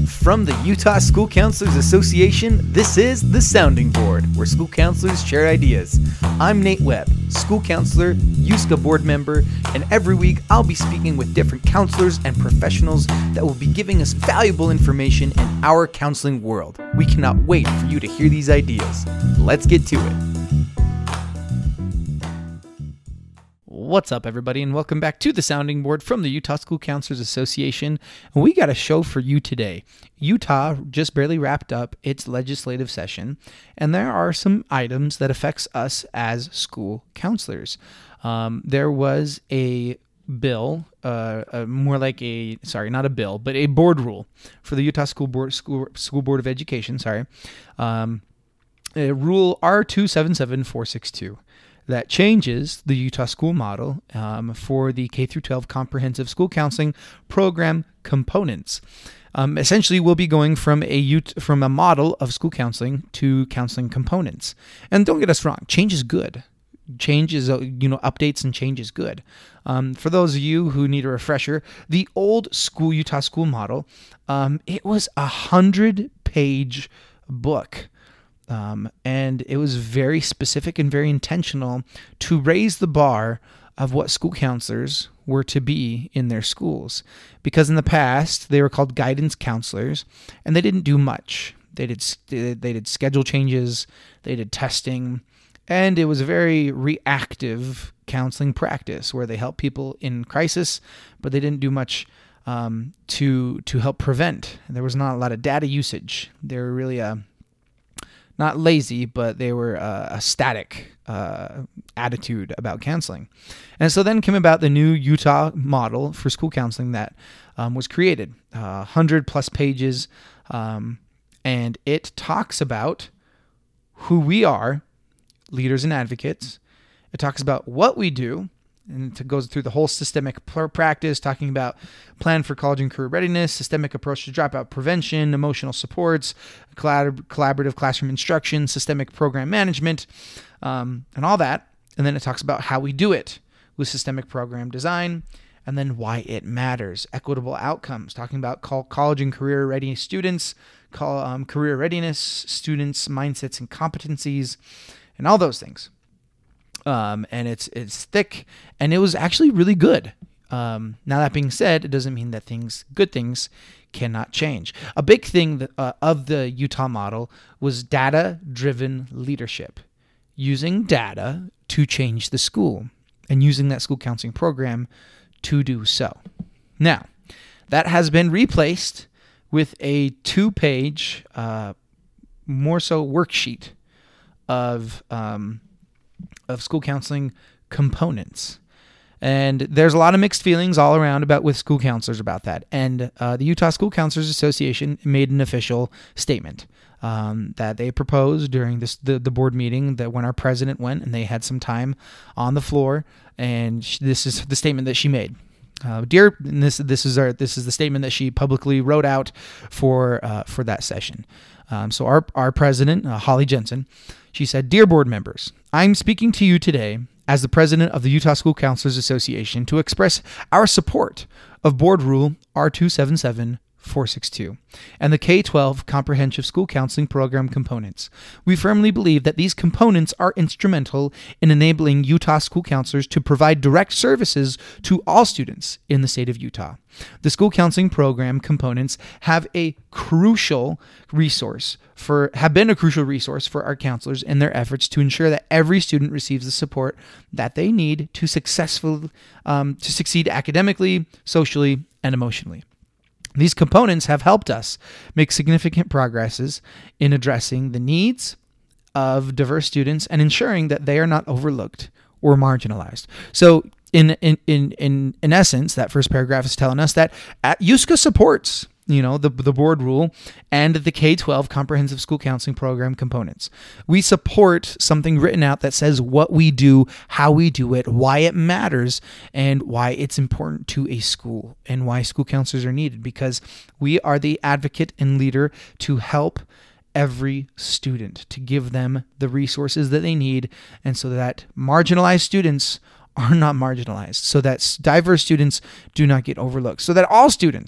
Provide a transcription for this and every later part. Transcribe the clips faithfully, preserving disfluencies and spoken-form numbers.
From the Utah School Counselors Association, this is The Sounding Board, where school counselors share ideas. I'm Nate Webb, school counselor, U S C A board member, and every week I'll be speaking with different counselors and professionals that will be giving us valuable information in our counseling world. We cannot wait for you to hear these ideas. Let's get to it. What's up, everybody, and welcome back to The Sounding Board from the Utah School Counselors Association. And we got a show for you today. Utah just barely wrapped up its legislative session, and there are some items that affects us as school counselors. Um, there was a bill, uh, uh, more like a, sorry, not a bill, but a board rule for the Utah School Board, School, School Board of Education, sorry, um, uh, Rule R two seven seven four six two. That changes the Utah school model um, for the K through twelve comprehensive school counseling program components. Um, essentially, we'll be going from a Ut- from a model of school counseling to counseling components. And don't get us wrong, change is good. Change is, uh, you know, updates and change is good. Um, for those of you who need a refresher, the old school Utah school model, um, it was a hundred page book. Um, and it was very specific and very intentional to raise the bar of what school counselors were to be in their schools. Because in the past, they were called guidance counselors, and they didn't do much. They did they did schedule changes, they did testing, and it was a very reactive counseling practice where they helped people in crisis, but they didn't do much um, to to help prevent. There was not a lot of data usage. They were really a Not lazy, but they were uh, a static uh, attitude about counseling. And so then came about the new Utah model for school counseling that um, was created, uh, one hundred plus pages, um, and it talks about who we are, leaders and advocates. It talks about what we do, and it goes through the whole systemic practice, talking about plan for college and career readiness, systemic approach to dropout prevention, emotional supports, collab- collaborative classroom instruction, systemic program management, um, and all that. And then it talks about how we do it with systemic program design, and then why it matters, equitable outcomes, talking about college and career ready students, call, um, career readiness, students' mindsets and competencies, and all those things. Um, and it's it's thick, and it was actually really good. Um, now, that being said, it doesn't mean that things, good things, cannot change. A big thing that, uh, of the Utah model was data-driven leadership, using data to change the school, and using that school counseling program to do so. Now, that has been replaced with a two-page, uh, more so worksheet of um, of school counseling components. And there's a lot of mixed feelings all around about with school counselors about that. And uh, the Utah School Counselors Association made an official statement um, that they proposed during this the, the board meeting that when our president went and they had some time on the floor. And sh- this is the statement that she made. Uh, dear, and this this is our this is the statement that she publicly wrote out for uh, for that session. Um, so our our president, uh, Holly Jensen, she said, "Dear board members, I'm speaking to you today as the president of the Utah School Counselors Association to express our support of Board Rule R two seven seven four six two and the K twelve Comprehensive School Counseling Program components. We firmly believe that these components are instrumental in enabling Utah school counselors to provide direct services to all students in the state of Utah. The school counseling program components have a crucial resource for have been a crucial resource for our counselors in their efforts to ensure that every student receives the support that they need to successfully um, to succeed academically, socially, and emotionally. These components have helped us make significant progresses in addressing the needs of diverse students and ensuring that they are not overlooked or marginalized." So in in in in, in essence, that first paragraph is telling us that at U S C A supports, you know, the the board rule and the K twelve comprehensive school counseling program components. We support something written out that says what we do, how we do it, why it matters, and why it's important to a school, and why school counselors are needed, because we are the advocate and leader to help every student, to give them the resources that they need, and so that marginalized students are not marginalized, so that diverse students do not get overlooked, so that all students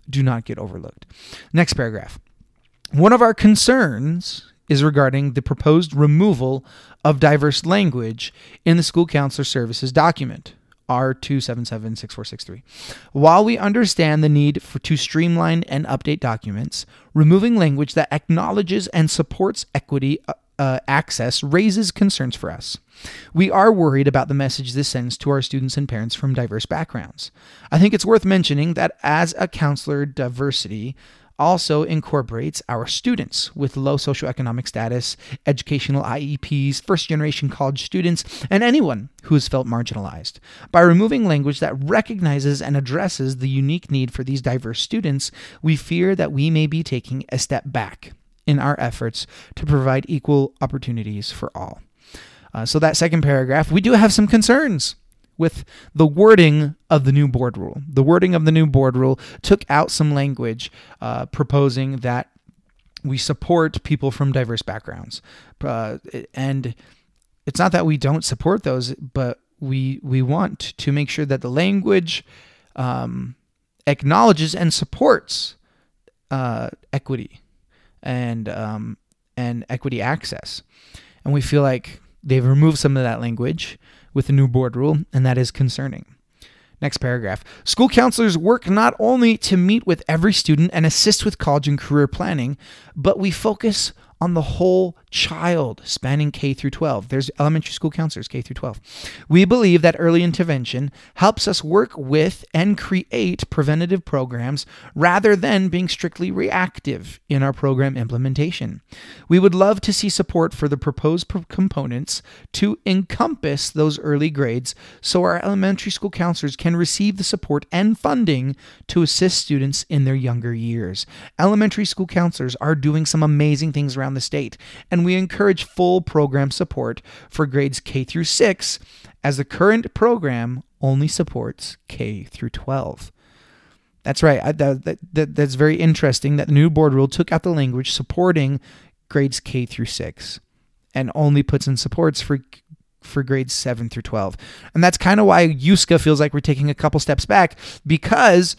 do not get overlooked. Next paragraph. One of our concerns is regarding the proposed removal of diverse language in the School Counselor Services document, R two seven seven six four six three. While we understand the need for to streamline and update documents, removing language that acknowledges and supports equity uh, access raises concerns for us. We are worried about the message this sends to our students and parents from diverse backgrounds. I think it's worth mentioning that as a counselor, diversity also incorporates our students with low socioeconomic status, educational I E Ps, first-generation college students, and anyone who has felt marginalized. By removing language that recognizes and addresses the unique need for these diverse students, we fear that we may be taking a step back in our efforts to provide equal opportunities for all. Uh, so that second paragraph, we do have some concerns with the wording of the new board rule. The wording of the new board rule took out some language uh, proposing that we support people from diverse backgrounds. Uh, and it's not that we don't support those, but we we want to make sure that the language um, acknowledges and supports uh, equity and um, and equity access. And we feel like they've removed some of that language with the new board rule, and that is concerning. Next paragraph. School counselors work not only to meet with every student and assist with college and career planning, but we focus on the whole child spanning K through twelve. There's elementary school counselors, K through twelve. We believe that early intervention helps us work with and create preventative programs rather than being strictly reactive in our program implementation. We would love to see support for the proposed pro- components to encompass those early grades so our elementary school counselors can receive the support and funding to assist students in their younger years. Elementary school counselors are doing some amazing things around the state, and we encourage full program support for grades K through six, as the current program only supports K through twelve. That's right. I, that, that, that's very interesting that the new board rule took out the language supporting grades K through six and only puts in supports for for grades seven through twelve. And that's kind of why U S C A feels like we're taking a couple steps back, because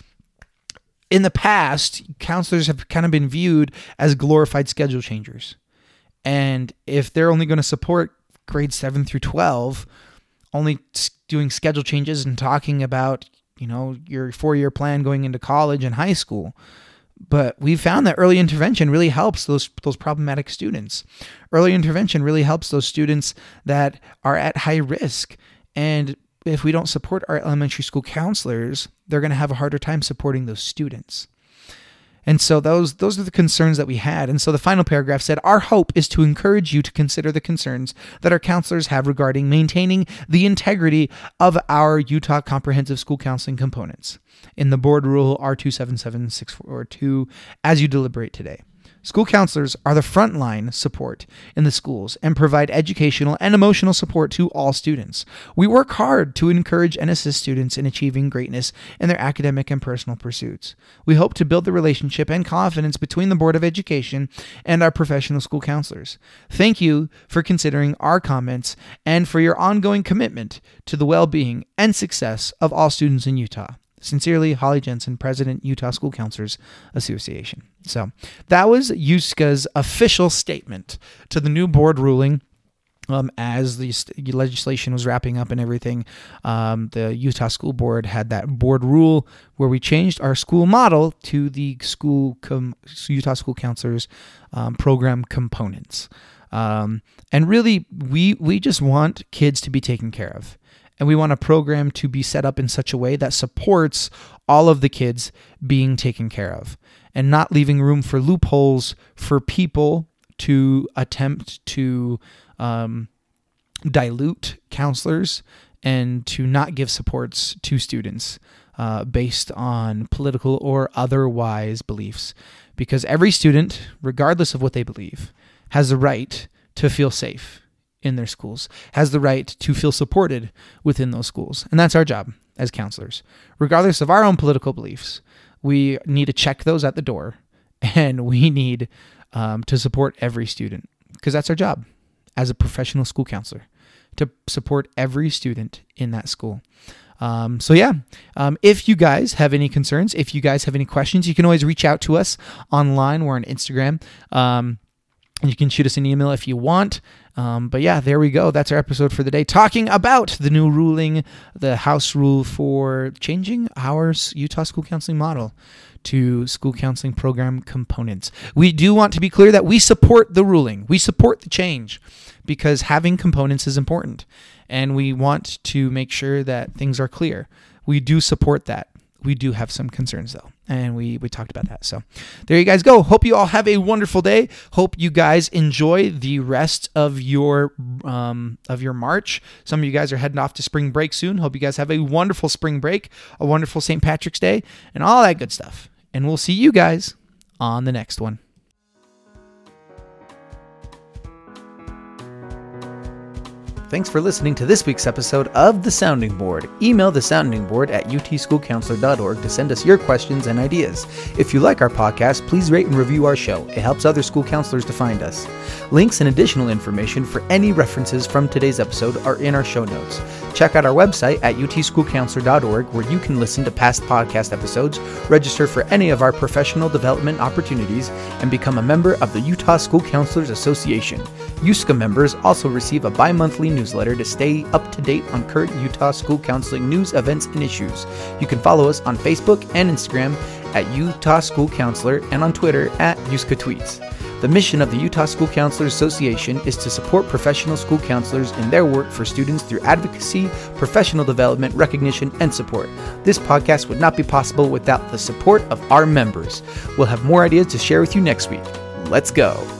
in the past, counselors have kind of been viewed as glorified schedule changers. And if they're only going to support grades seven through twelve, only doing schedule changes and talking about, you know, your four-year plan going into college and high school. But we've found that early intervention really helps those those problematic students. Early intervention really helps those students that are at high risk. And if we don't support our elementary school counselors, they're going to have a harder time supporting those students. And so those those are the concerns that we had. And so the final paragraph said, our hope is to encourage you to consider the concerns that our counselors have regarding maintaining the integrity of our Utah Comprehensive School Counseling components in the board rule R two seven seven six four two as you deliberate today. School counselors are the frontline support in the schools and provide educational and emotional support to all students. We work hard to encourage and assist students in achieving greatness in their academic and personal pursuits. We hope to build the relationship and confidence between the Board of Education and our professional school counselors. Thank you for considering our comments and for your ongoing commitment to the well-being and success of all students in Utah. Sincerely, Holly Jensen, President, Utah School Counselors Association. So that was U S C A's official statement to the new board ruling. Um, as the st- legislation was wrapping up and everything, um, the Utah School Board had that board rule where we changed our school model to the school com- Utah School Counselors um, program components. Um, and really, we we just want kids to be taken care of. And we want a program to be set up in such a way that supports all of the kids being taken care of and not leaving room for loopholes for people to attempt to um, dilute counselors and to not give supports to students uh, based on political or otherwise beliefs. Because every student, regardless of what they believe, has the right to feel safe in their schools, has the right to feel supported within those schools. And that's our job as counselors. Regardless of our own political beliefs, we need to check those at the door, and we need um, to support every student, because that's our job as a professional school counselor, to support every student in that school. Um, so yeah, um, if you guys have any concerns, if you guys have any questions, you can always reach out to us online. We're on Instagram. Um, and you can shoot us an email if you want. Um, but yeah, there we go. That's our episode for the day, talking about the new ruling, the House rule for changing our Utah school counseling model to school counseling program components. We do want to be clear that we support the ruling. We support the change because having components is important. And we want to make sure that things are clear. We do support that. We do have some concerns though, and we, we talked about that. So there you guys go. Hope you all have a wonderful day. Hope you guys enjoy the rest of your um, of your March. Some of you guys are heading off to spring break soon. Hope you guys have a wonderful spring break, a wonderful Saint Patrick's Day, and all that good stuff. And we'll see you guys on the next one. Thanks for listening to this week's episode of The Sounding Board. Email the sounding board at u t school counselor dot org to send us your questions and ideas. If you like our podcast, please rate and review our show. It helps other school counselors to find us. Links and additional information for any references from today's episode are in our show notes. Check out our website at u t school counselor dot org where you can listen to past podcast episodes, register for any of our professional development opportunities, and become a member of the Utah School Counselors Association. U S C A members also receive a bi-monthly newsletter to stay up to date on current Utah school counseling news, events, and issues. You can follow us on Facebook and Instagram at Utah School Counselor and on Twitter at U S C A Tweets. The mission of the Utah School Counselors Association is to support professional school counselors in their work for students through advocacy, professional development, recognition, and support. This podcast would not be possible without the support of our members. We'll have more ideas to share with you next week. Let's go.